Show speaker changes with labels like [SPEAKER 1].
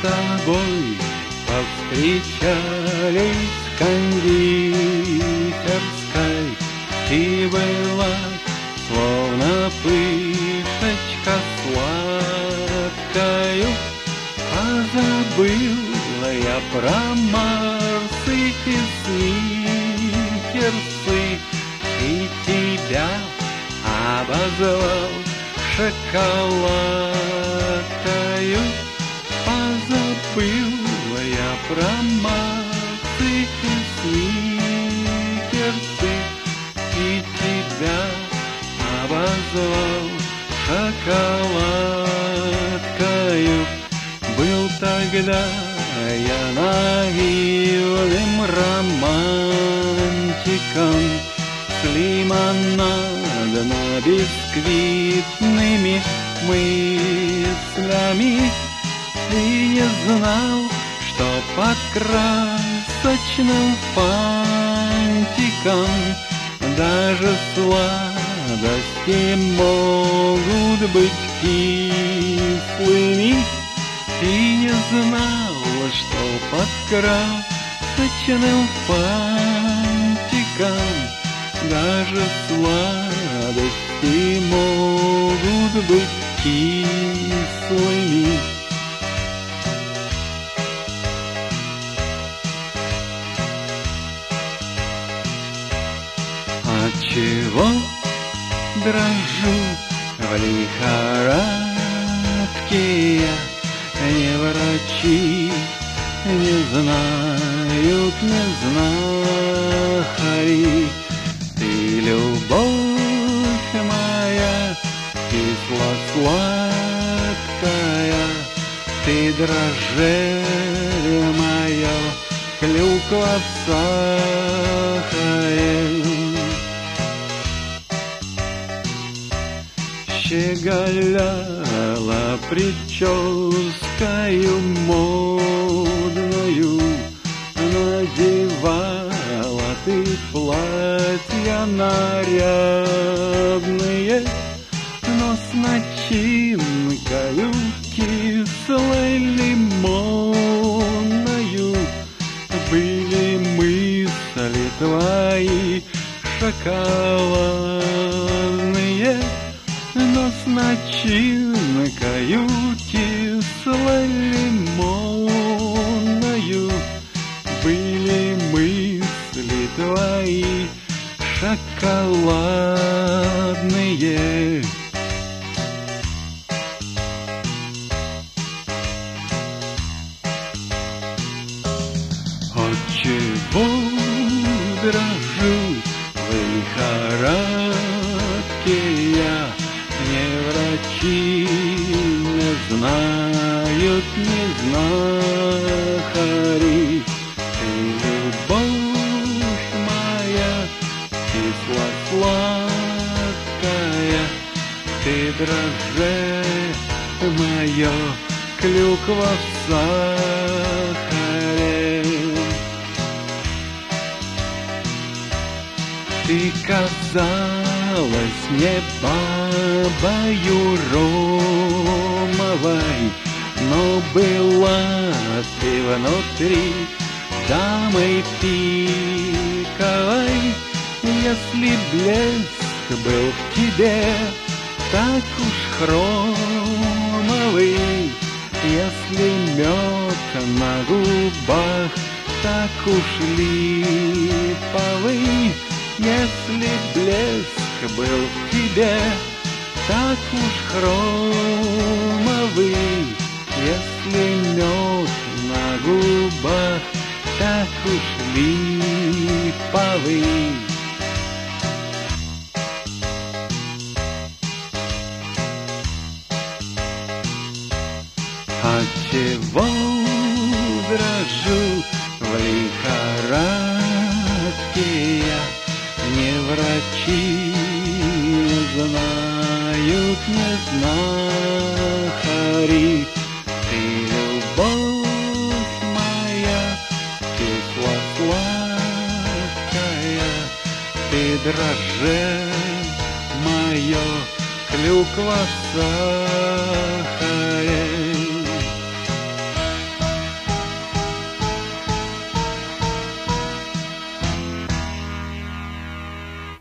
[SPEAKER 1] тобой повстречались в кондитерской. Ты была словно пышечка сладкою. Позабыла я про Марсы и Сникерсы, и тебя обозвал шоколадкою. Позабыла я про Марсы и Сникерсы, и тебя обозвал шоколадкою. Был тогда я наивным романтиком с лимонадно-бисквитными мыслями. Ты не знал, что под красочным фантиком даже сладости могут быть кислыми. Ты не знал, что под красочным фантиком даже сладости могут быть кислыми. Отчего дрожу в лихорадке я? Не врачи не знают, не знахари. Ты любовь моя, кисло-сладкая, ты дрожжи мое, клюква в сахаре. Щеголяла прическою модною, надевала ты платья нарядные, но с начинкою кислой лимонною. Были мысли твои шоколадные, но с начинкою кислой лимонною. Были мысли твои шоколадные. Отчего дрожу в лихорадке я? Не врачи не знают, не знахари. Ты любовь моя, кисло-сладкая, ты дрожжи мое, клюква в сахаре. Ты казалась мне бабою ромовой, но была ты внутри дамой пиковой. Если блеск был в тебе так уж хромовый, если мед на губах так уж липовый, если блеск был в тебе так уж хромовый, если мед на губах так уж липовый. Отчего дрожу в лихорадке я? Не врачи не знают, не знахари. Ты любовь моя, кисло-сладкая, ты дрожжи мое, клюква в сахаре.